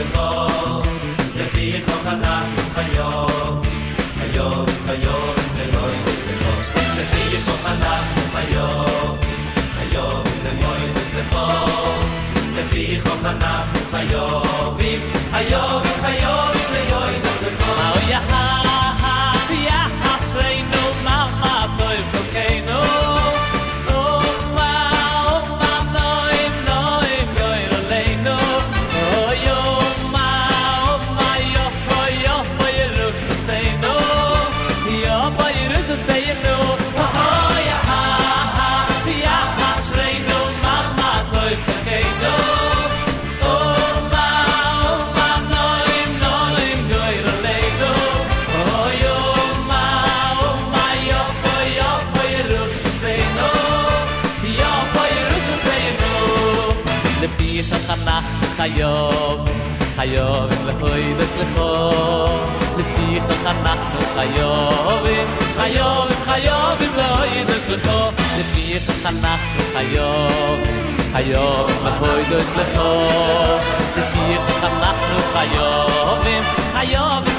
נסלחו לפי חוק אנחנו חייבים למוי נסלחו לפי חוק אנחנו חייבים למוי נסלחו לפי חוק אנחנו חייבים למוי נסלחו יא אשרינו מאמא טוב חוקנו חייבים להוי נסלחו לפי חוק אנחנו חייבים להוי נסלחו לפי חוק אנחנו חייבים להוי נסלחו לפי חוק אנחנו חייבים